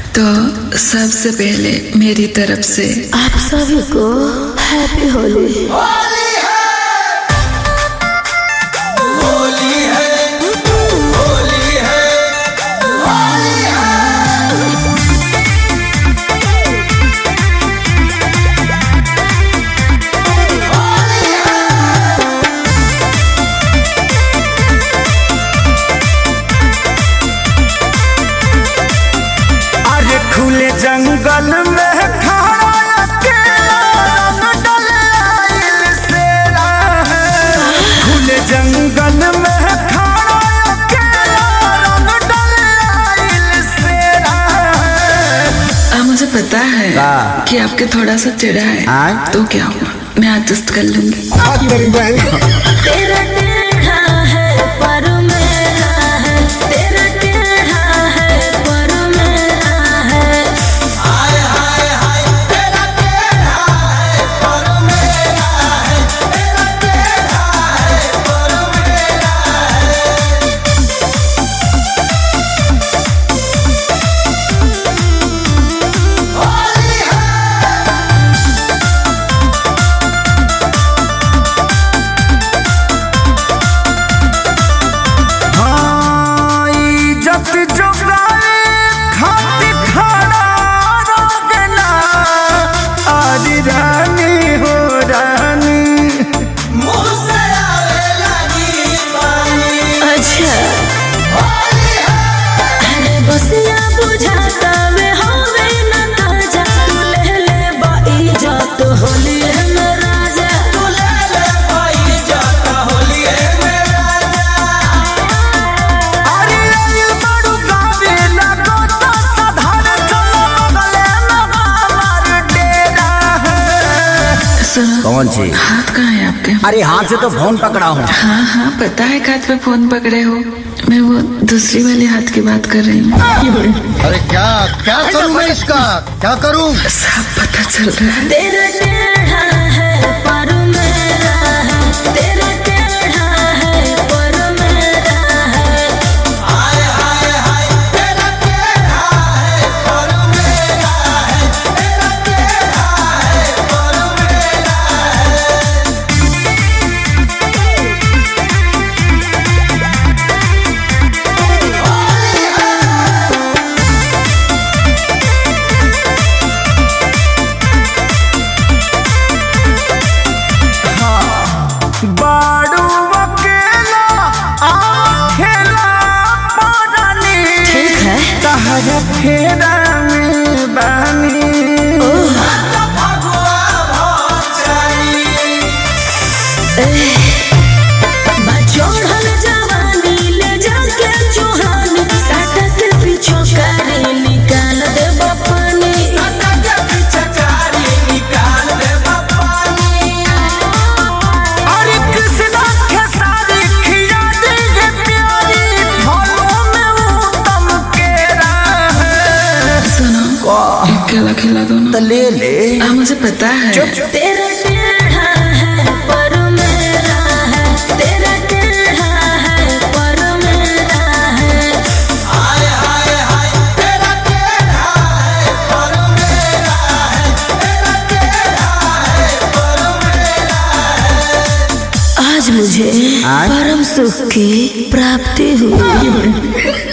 तो सबसे पहले मेरी तरफ से आप सभी को हैप्पी होली। जंगल में खड़ा अकेला रंग डलाइल सेरा है। खुले जंगल में खड़ा अकेला रंग डलाइल सेरा है। मुझे पता है कि आपके थोड़ा सा चिढ़ा है तो क्या हुआ, मैं एडजस्ट कर लूंगी। तेरा टेढ़ा है पर मेरा है, तेरा टेढ़ा है पर मेरा है। कौन सी? हाथ कहाँ है आपके? अरे हाथ से तो फोन पकड़ा हूँ। हाँ हाँ पता है हाथ पे फोन पकड़े हो, मैं वो दूसरी वाली हाथ की बात कर रही हूँ। अरे क्या क्या करूँ मैं इसका, क्या करूँ? सब पता चल रहा है। तेरा टेढ़ा है पर मेरा है, तेरा टेढ़ा है पर मेरा है। हाय हाय हाय तेरा टेढ़ा है पर मेरा है, तेरा टेढ़ा है पर मेरा बाड़ू अकेला खेला पानी। ठीक है तहरा फेरा में बानी। बचोड़ल जवानी ले जाके चुहानी, साटा के पीछे कारी निकाल दे पानी। साटा के पीछे कारी निकाल दे पानी। अरे कृष्णा के सारी खिया देंगे प्यारी, फलों में उत्तम केरा है। सुनो एक केला खिला दो ना। तो ले ले। मुझे पता है। तेरा टेढ़ा है पर मेरा है, तेरा टेढ़ा है पर मेरा है। हाय हाय हाय तेरा टेढ़ा है पर मेरा है, तेरा टेढ़ा है पर मेरा है। आज मुझे परम सुख की प्राप्ति हुई।